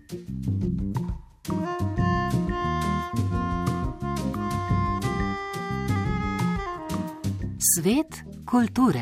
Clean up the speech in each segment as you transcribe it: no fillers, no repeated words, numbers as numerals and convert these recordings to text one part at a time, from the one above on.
Svet kulture.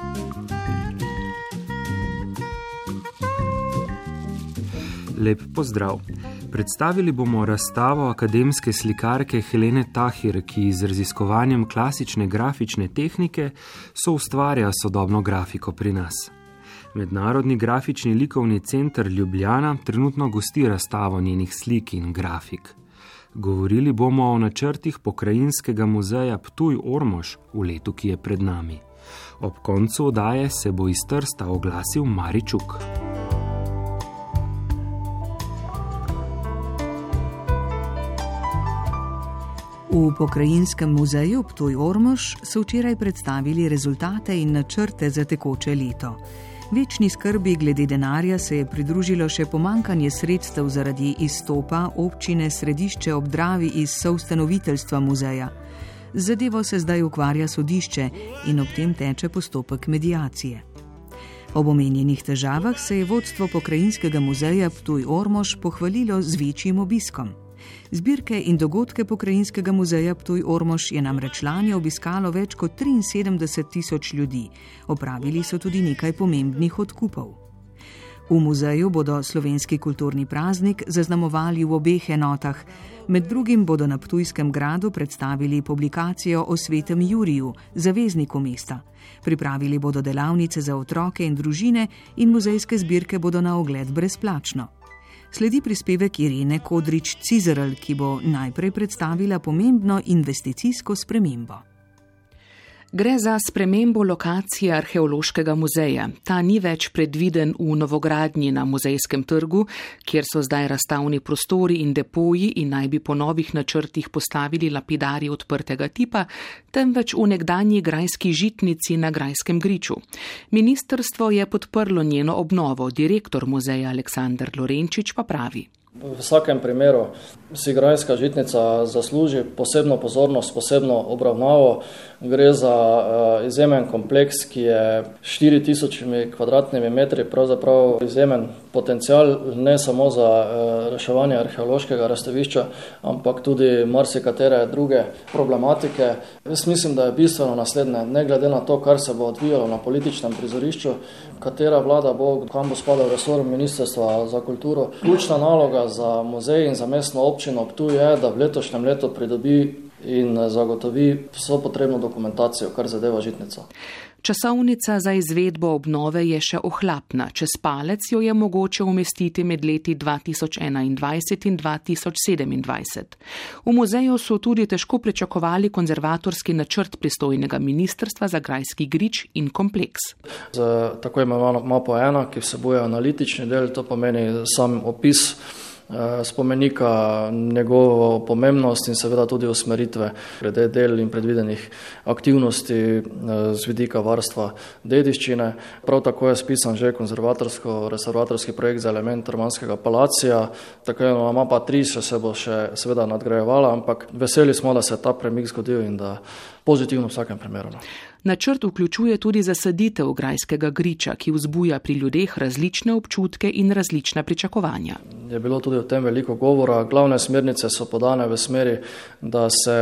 Lep pozdrav. Predstavili bomo razstavo akademske slikarke Helene Tahir, ki z raziskovanjem klasične grafične tehnike soustvarja sodobno grafiko pri nas. Mednarodni grafični likovni center Ljubljana trenutno gosti razstavo njenih slik in grafik. Govorili bomo o načrtih Pokrajinskega muzeja Ptuj-Ormož v letu, ki je pred nami. Ob koncu oddaje se bo iz Trsta oglasil Mari Čuk. V Pokrajinskem muzeju Ptuj-Ormož so včeraj predstavili rezultate in načrte za tekoče leto. Večni skrbi glede denarja se je pridružilo še pomanjkanje sredstev zaradi izstopa občine Središče ob Dravi iz soustanoviteljstva muzeja. Z zadevo se zdaj ukvarja sodišče in ob tem teče postopek mediacije. Ob omenjenih težavah se je vodstvo Pokrajinskega muzeja Ptuj-Ormož pohvalilo z večjim obiskom. Zbirke in dogodke Pokrajinskega muzeja Ptuj-Ormož je namreč lani obiskalo več kot 73.000 ljudi. Opravili so tudi nekaj pomembnih odkupov. V muzeju bodo slovenski kulturni praznik zaznamovali v obeh enotah. Med drugim bodo na Ptujskem gradu predstavili publikacijo o svetem Juriju, zavezniku mesta. Pripravili bodo delavnice za otroke in družine in muzejske zbirke bodo na ogled brezplačno. Sledi prispevek Irene Kodrič-Cizerl, ki bo najprej predstavila pomembno investicijsko spremembo. Gre za spremembo lokacije arheološkega muzeja. Ta ni več predviden v novogradnji na Muzejskem trgu, kjer so zdaj razstavni prostori in depoji in naj bi po novih načrtih postavili lapidarji odprtega tipa, temveč v nekdanji grajski žitnici na Grajskem griču. Ministrstvo je podprlo njeno obnovo, direktor muzeja Aleksander Lorenčič pa pravi. V vsakem primeru si grajska žitnica zasluži posebno pozornost, posebno obravnavo. Gre za izjemen kompleks, ki je 4000 kvadratnimi metri, pravzaprav izjemen potencial ne samo za reševanje arheološkega razstavišča, ampak tudi marsikatere druge problematike. Jaz mislim, da je bistveno naslednje, ne glede na to, kar se bo odvijalo na političnem prizorišču, katera vlada bo, kam bo spadal resor Ministrstva za kulturo. Ključna naloga za muzej in za mestno občino Ptuj je, da v letošnjem letu pridobi in zagotovi vso potrebno dokumentacijo, kar zadeva žitnico. Časovnica za izvedbo obnove je še ohlapna. Čez palec jo je mogoče umestiti med leti 2021 in 2027. V muzeju so tudi težko pričakovali konzervatorski načrt pristojnega ministrstva za Grajski grič in kompleks. Z tako imenovano mapo 1, ki vsebuje analitični del, to pomeni sam opis spomenika, njegovo pomembnost in seveda tudi usmeritve glede del in predvidenih aktivnosti z vidika varstva dediščine. Prav tako je spisan že konzervatorsko-restauratorski projekt za element romanskega palacija. Tako je mapa 3 se bo še seveda nadgrajevala, ampak veseli smo, da se ta premik zgodil in da pozitivno v vsakem primeru. Načrt vključuje tudi zasaditev Grajskega griča, ki vzbuja pri ljudeh različne občutke in različna pričakovanja. Je bilo tudi o tem veliko govora. Glavne smernice so podane v smeri, da se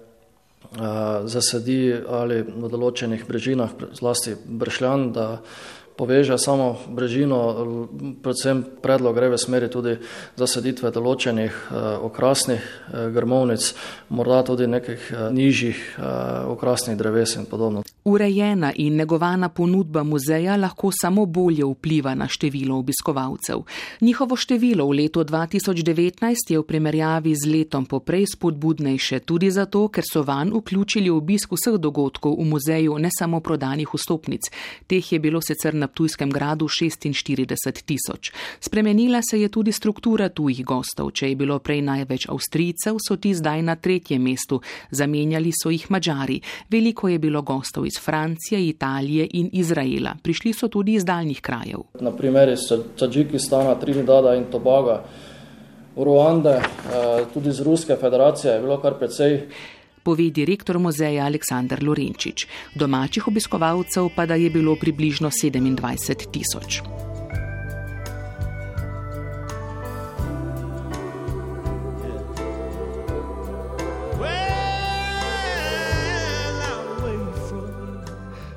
zasadi ali na določenih brežinah, zlasti Bršljan, da poveže samo brežino, predvsem predlog gre v smeri tudi zasaditve določenih okrasnih grmovnic, morda tudi nekih nižjih okrasnih dreves in podobno. Urejena in negovana ponudba muzeja lahko samo bolje vpliva na število obiskovalcev. Njihovo število v letu 2019 je v primerjavi z letom poprej spodbudnejše tudi zato, ker so vanj vključili obisk vseh dogodkov v muzeju, ne samo prodanih vstopnic. Teh je bilo sicer na Ptujskem gradu 46.000. Spremenila se je tudi struktura tujih gostov. Če je bilo prej največ Avstrijcev, so ti zdaj na 3. mestu. Zamenjali so jih Madžari. Veliko je bilo gostov iz Francije, Italije in Izraela. Prišli so tudi iz daljnih krajev. Na primer iz Tadžikistana, Trinidada in Tobaga, Ruande, tudi iz Ruske federacije je bilo kar precej. Pove direktor muzeja Aleksander Lorenčič. Domačih obiskovalcev pa da je bilo približno 27.000.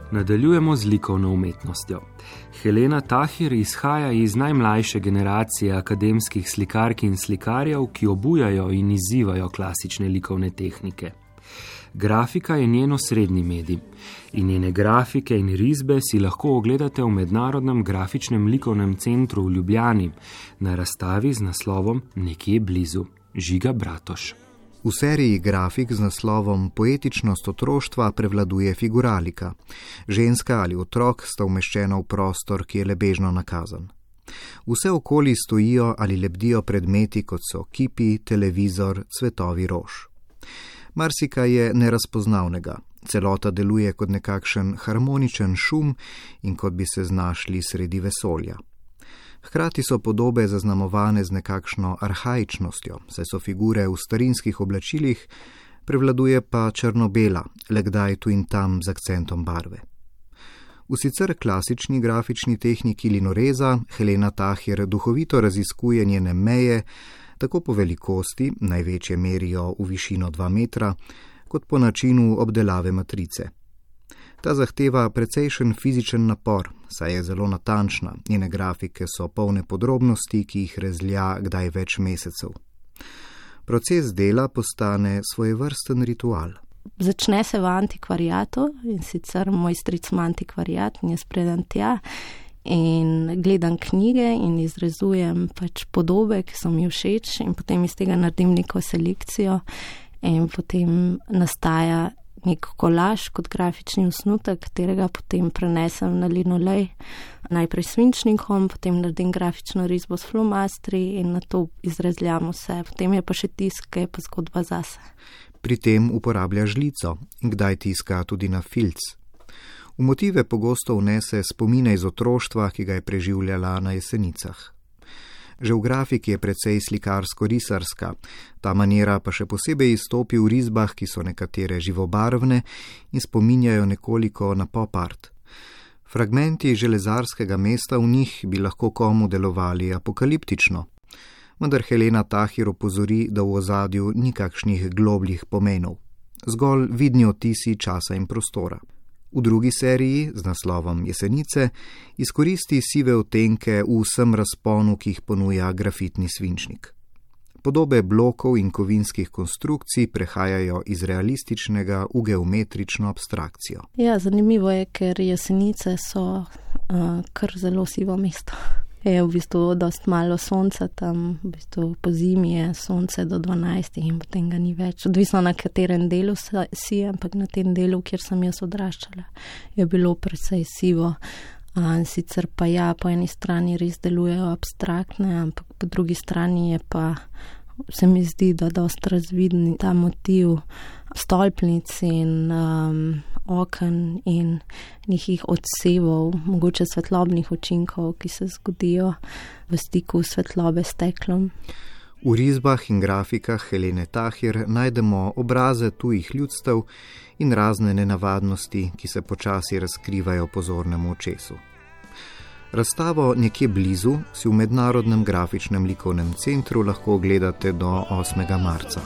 Nadaljujemo z likovno umetnostjo. Helena Tahir izhaja iz najmlajše generacije akademskih slikark in slikarjev, ki obujajo in izzivajo klasične likovne tehnike. Grafika je njen osrednji medij in njene grafike in risbe si lahko ogledate v Mednarodnem grafičnem likovnem centru v Ljubljani na razstavi z naslovom Nekje blizu. Žiga Bratoš. V seriji grafik z naslovom Poetičnost otroštva prevladuje figuralika. Ženska ali otrok sta umeščena v prostor, ki je lebežno nakazan. Vse okoli stojijo ali lebdijo predmeti, kot so kipi, televizor, cvetovi rož. Marsikaj je nerazpoznavnega. Celota deluje kot nekakšen harmoničen šum in kot bi se znašli sredi vesolja. Hkrati so podobe zaznamovane z nekakšno arhaičnostjo, saj so figure v starinskih oblačilih, prevladuje pa črno-bela, le kdaj tu in tam z akcentom barve. V sicer klasični grafični tehniki linoreza Helena Tahir duhovito raziskuje njene meje, tako po velikosti, največje merijo v višino 2 metra, kot po načinu obdelave matrice. Ta zahteva precejšen fizičen napor, saj je zelo natančna, njene grafike so polne podrobnosti, ki jih razlja kdaj več mesecev. Proces dela postane svojevrsten ritual. Začne se v antikvariatu in sicer moj stric ima antikvariat in jaz predem tja in gledam knjige in izrezujem podobe, ki so mi všeč in potem iz tega naredim neko selekcijo in potem nastaja nek kolaž kot grafični osnutek, katerega potem prenesem na linolej, najprej svinčnikom, potem naredim grafično risbo s flomastri in na to izrezljam vse. Potem je pa še tisk, ki je pa zgodba zase. Pri tem uporablja žlico in kdaj tiska tudi na filc. V motive pogosto vnese spomine iz otroštva, ki ga je preživljala na Jesenicah. Že v grafiki je precej slikarsko-risarska, ta manera pa še posebej izstopi v risbah, ki so nekatere živobarvne in spominjajo nekoliko na pop art. Fragmenti železarskega mesta v njih bi lahko komu delovali apokaliptično, vendar Helena Tahir opozori, da v ozadju ni kakšnih globljih pomenov, zgolj vidni odtisi časa in prostora. V drugi seriji, z naslovom Jesenice, izkoristi sive odtenke v vsem razponu, ki jih ponuja grafitni svinčnik. Podobe blokov in kovinskih konstrukcij prehajajo iz realističnega v geometrično abstrakcijo. Ja, zanimivo je, ker Jesenice so kar zelo sivo mesto. Je v bistvu dost malo sonca tam, v bistvu po zimi je sonce do 12 in potem ga ni več. Odvisno na katerem delu si, ampak na tem delu, kjer sem jaz odraščala, je bilo precej sivo. Sicer pa ja, po eni strani res delujejo abstraktne, ampak po drugi strani je pa, se mi zdi, da dost razvidni ta motiv stolpnic in oken in nekih odsevov, mogoče svetlobnih učinkov, ki se zgodijo v stiku svetlobe s steklom. V risbah in grafikah Helene Tahir najdemo obraze tujih ljudstev in razne nenavadnosti, ki se počasi razkrivajo pozornemu očesu. Razstavo Nekje blizu si v Mednarodnem grafičnem likovnem centru lahko ogledate do 8. marca.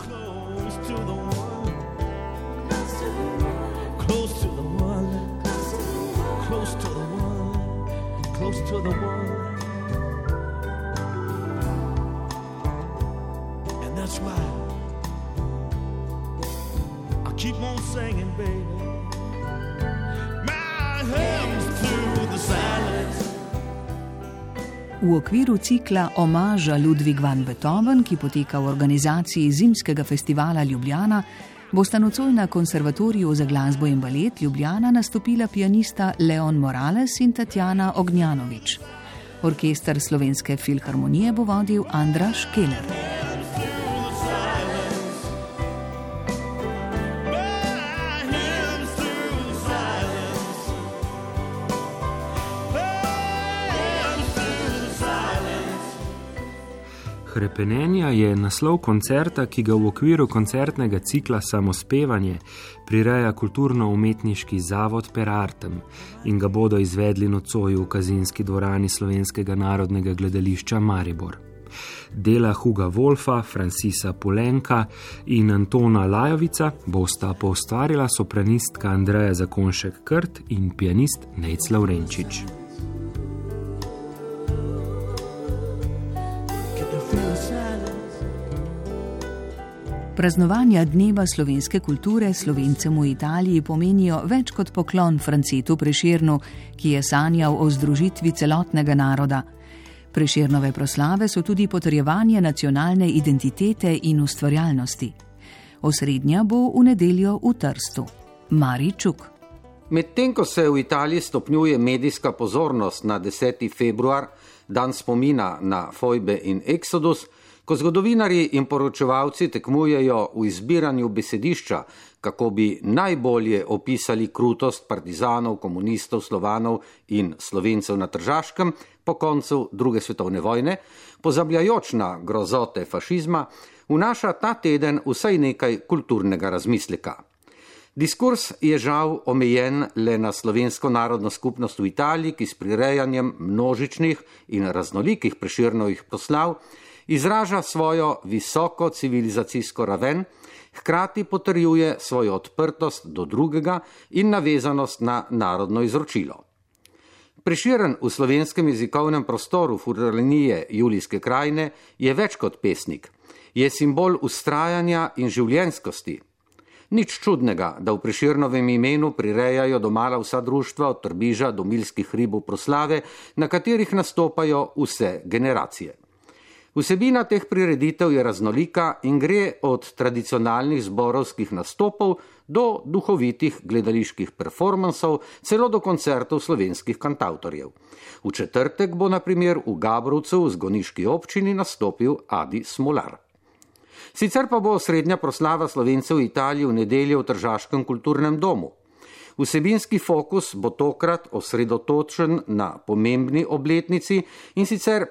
V okviru cikla Omaža Ludwig van Beethoven, ki poteka v organizaciji Zimskega festivala Ljubljana, bosta nocoj na Konservatoriju za glasbo in balet Ljubljana nastopila pianista Leon Morales in Tatjana Ognjanović. Orkester Slovenske filharmonije bo vodil Andraž Keller. Hrepenenja je naslov koncerta, ki ga v okviru koncertnega cikla Samospevanje prireja Kulturno-umetniški zavod Per Artem in ga bodo izvedli nocoj v Kazinski dvorani Slovenskega narodnega gledališča Maribor. Dela Huga Wolfa, Francisa Polenka in Antona Lajovica bosta poustvarila sopranistka Andreja Zakonšek-Krt in pianist Nejc Lavrenčič. Praznovanja Dneva slovenske kulture Slovencem v Italiji pomenijo več kot poklon Francetu Prešernu, ki je sanjal o združitvi celotnega naroda. Prešernove proslave so tudi potrjevanje nacionalne identitete in ustvarjalnosti. Osrednja bo v nedeljo v Trstu. Mari Čuk. Medtem ko se v Italiji stopnjuje medijska pozornost na 10. februar, dan spomina na fojbe in eksodus, ko zgodovinarji in poročevalci tekmujejo v izbiranju besedišča, kako bi najbolje opisali krutost partizanov, komunistov, Slovanov in Slovencev na Tržaškem po koncu druge svetovne vojne, pozabljajoč na grozote fašizma, vnaša ta teden vsaj nekaj kulturnega razmisleka. Diskurs je žal omejen le na slovensko narodno skupnost v Italiji, ki s prirejanjem množičnih in raznolikih Prešernovih proslav izraža svojo visoko civilizacijsko raven, hkrati potrjuje svojo odprtost do drugega in navezanost na narodno izročilo. Prešeren v slovenskem jezikovnem prostoru Furlanije Julijske krajine je več kot pesnik, je simbol ustrajanja in življenjskosti. Nič čudnega, da v Prešernovem imenu prirejajo domala vsa društva od Trbiža do Milskih hribov proslave, na katerih nastopajo vse generacije. Vsebina teh prireditev je raznolika in gre od tradicionalnih zborovskih nastopov do duhovitih gledaliških performansov, celo do koncertov slovenskih kantavtorjev. V četrtek bo na primer v Gabrovcu v zgoniški občini nastopil Adi Smolar. Sicer pa bo osrednja proslava Slovencev v Italiji v nedeljo v Tržaškem kulturnem domu. Vsebinski fokus bo tokrat osredotočen na pomembni obletnici in sicer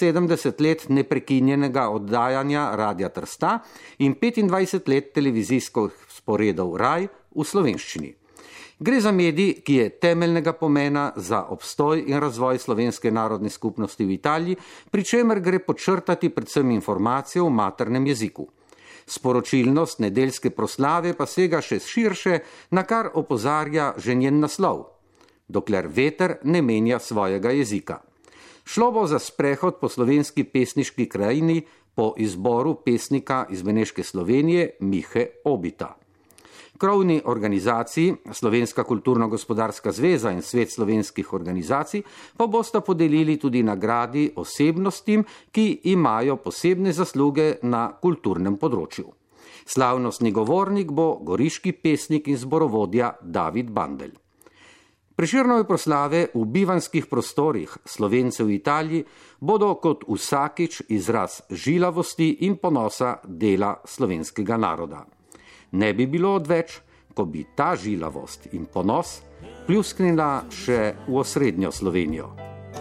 75 let neprekinjenega oddajanja Radia Trsta in 25 let televizijskih sporedov Raj v slovenščini. Gre za medij, ki je temeljnega pomena za obstoj in razvoj slovenske narodne skupnosti v Italiji, pri čemer gre podčrtati predvsem informacije v maternem jeziku. Sporočilnost nedeljske proslave pa sega še širše, na kar opozarja že njen naslov. Dokler veter ne menja svojega jezika. Šlo bo za sprehod po slovenski pesniški krajini po izboru pesnika iz Beneške Slovenije Mihe Obita. Krovni organizaciji, Slovenska kulturno-gospodarska zveza in Svet slovenskih organizacij, pa bosta podelili tudi nagradi osebnostim, ki imajo posebne zasluge na kulturnem področju. Slavnostni govornik bo goriški pesnik in zborovodja David Bandelj. Prešernove proslave v bivanskih prostorih Slovencev v Italiji bodo kot vsakič izraz žilavosti in ponosa dela slovenskega naroda. Ne bi bilo odveč, ko bi ta žilavost in ponos pljusknila še v osrednjo Slovenijo.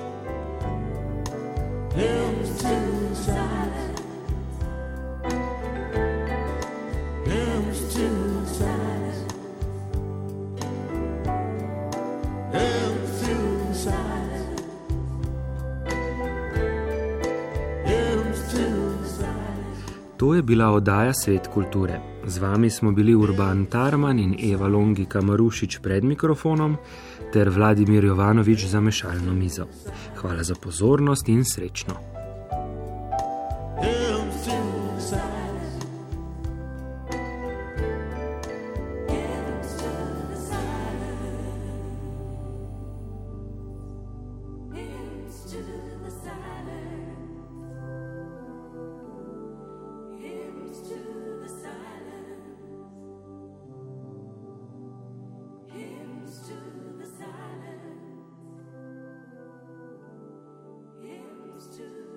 To je bila oddaja Svet kulture. Z vami smo bili Urban Tarman in Eva Longika Marušič pred mikrofonom ter Vladimir Jovanovič za mešalno mizo. Hvala za pozornost in srečno. To